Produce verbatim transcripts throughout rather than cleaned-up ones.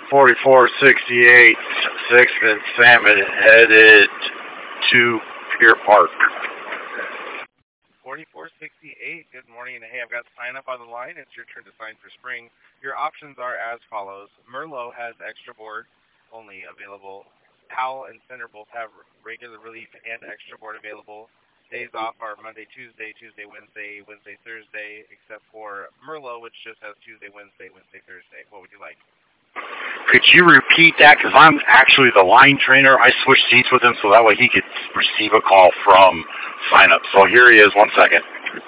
forty-four sixty-eight, sixth and Salmon headed to Pier Park. forty-four sixty-eight, good morning. Hey, I've got sign up on the line. It's your turn to sign for spring. Your options are as follows. Merlot has extra board only available. Powell and Center both have regular relief and extra board available. Days off are Monday, Tuesday, Tuesday, Wednesday, Wednesday, Thursday, except for Merlot, which just has Tuesday, Wednesday, Wednesday, Thursday. What would you like? Could you repeat that? Because I'm actually the line trainer. I switched seats with him so that way he could receive a call from sign up. So here he is. One second.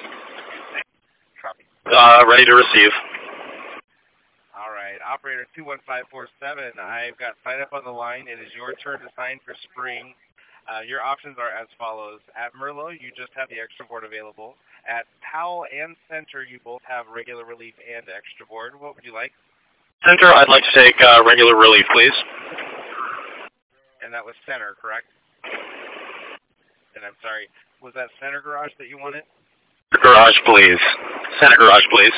Copy. Uh, ready to receive. All right. Operator two one five four seven, I've got sign up on the line. It is your turn to sign for spring. Uh, your options are as follows. At Merlot, you just have the extra board available. At Powell and Center, you both have regular relief and extra board. What would you like? Center, I'd like to take uh, regular relief, please. And that was Center, correct? And I'm sorry, was that Center Garage that you wanted? Garage, please. Center Garage, please.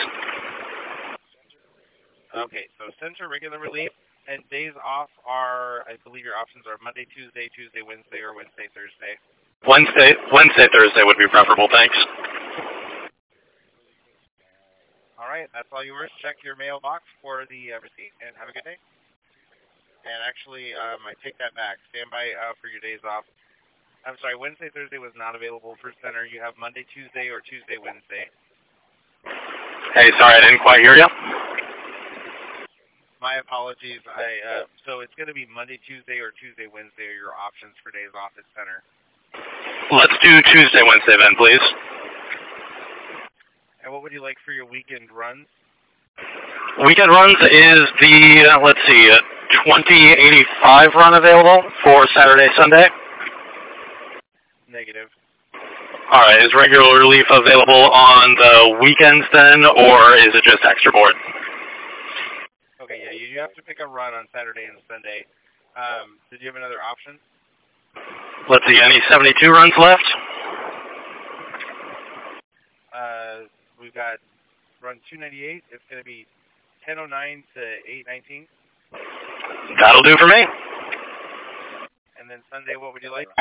Okay, so Center, regular relief, and days off are, I believe your options are Monday, Tuesday, Tuesday, Wednesday, or Wednesday, Thursday. Wednesday, Wednesday, Thursday would be preferable, thanks. All right, that's all yours. Check your mailbox for the uh, receipt, and have a good day. And actually, um, I take that back. Stand by uh, for your days off. I'm sorry, Wednesday, Thursday was not available for Center. You have Monday, Tuesday, or Tuesday, Wednesday. Hey, sorry, I didn't quite hear you. My apologies. I uh, so it's going to be Monday, Tuesday, or Tuesday, Wednesday are your options for days off at Center. Let's do Tuesday, Wednesday then, please. And what would you like for your weekend runs? Weekend runs is the, uh, let's see, uh, twenty eighty-five run available for Saturday, Sunday? Negative. All right, is regular relief available on the weekends then, or is it just extra board? Okay, yeah, you have to pick a run on Saturday and Sunday. Um, did you have another option? Let's see, any seventy-two runs left? Uh, we've got run two ninety-eight. It's going to be ten oh nine to eight nineteen. That'll do for me. And then Sunday, what would you like?